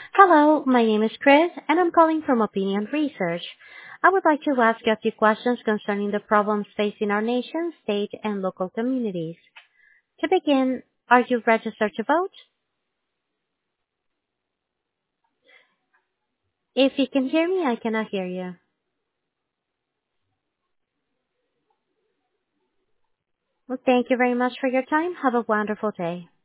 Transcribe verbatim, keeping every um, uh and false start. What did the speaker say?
Hello, my name is Chris, and I'm calling from Opinion Research. I would like to ask you a few questions concerning the problems facing our nation, state, and local communities. To begin, are you registered to vote? If you can hear me, I cannot hear you. Well, thank you very much for your time. Have a wonderful day.